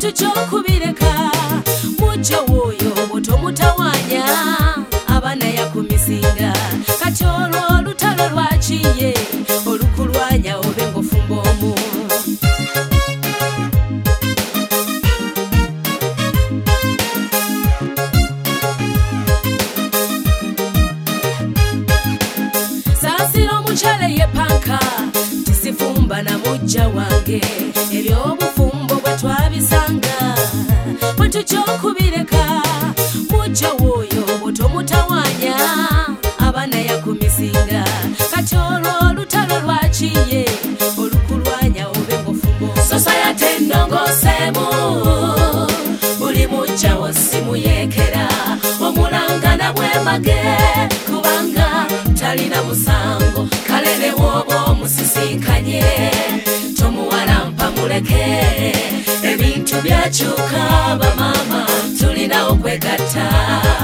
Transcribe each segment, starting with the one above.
tuchokubireka muja woyo botomutawanya abana yakumisinga katolo lutalo lwachiye olukulwanya obengo fumbomu sasiro muchale yepanka tisifumba na muja wange ebyobufumbo bwetwabisanga bwetuchokubireka muja woyo botomutawanya abana yakumisinga katolo lutalo lwachiye olukulwanya obengo fumbo society ndongosemu buli muja wosimu yekera omulangana bwemage kubanga talina musango kalebe wobo musisinkanye tomuwalampa muleke ebintu byakyuka bamama tulina okwegatta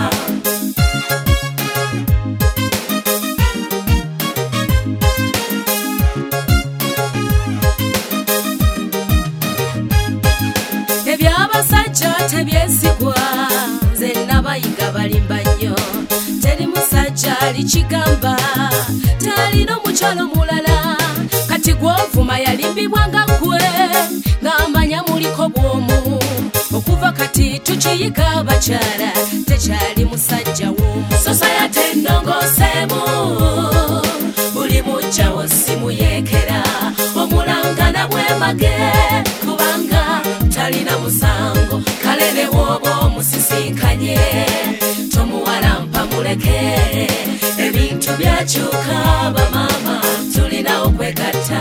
ebyabasajja tebyesigwa nze nabayiga balimba nnyo teri musajja alikigamba talina omukyalo mulala kati gwovuma yalimbibwanga gwe ng'amanya muliko bwomu okuva kati tukiyiga abakyala tekyali musajja w'omu society ndongosemu buli mujja wosimu yekera omulangana bwemage kubanga talina musango kalebe wobo musisinkanye tomuwalampa muleke ebintu byakyuka bamama tulina okwegatta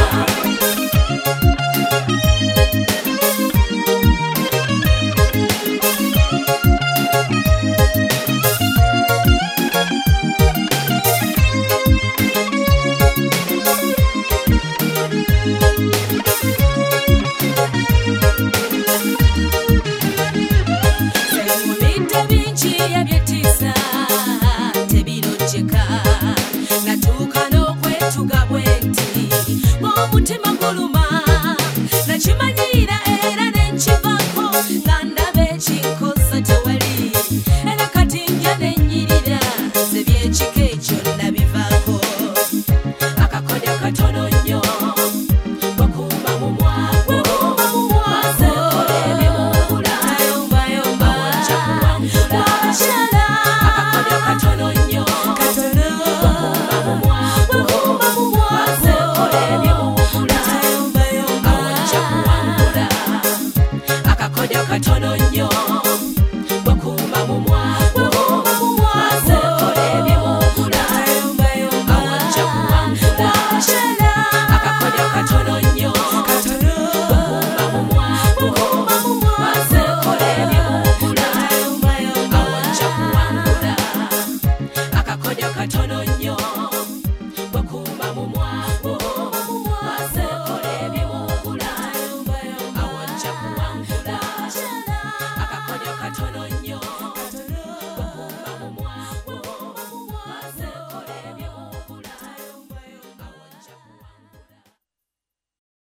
ebyetisa tebirojeka natuuka n'okwetuga bwenti ng'omutima guluma nakimanyira era nenkivako nga ndaba ekinkosa tewali era kati ndya nenyirira zebyekika ekyo nabivaako akakodyo katono nnyo bakuuma mu mwago basekola ebimumbula tayombayomba wajja kuwangula akakodyo katono nnyo bakuuma mu mwago basekola ebimumbula tayombayomba wajja kuwangula akakodyo katono nnyo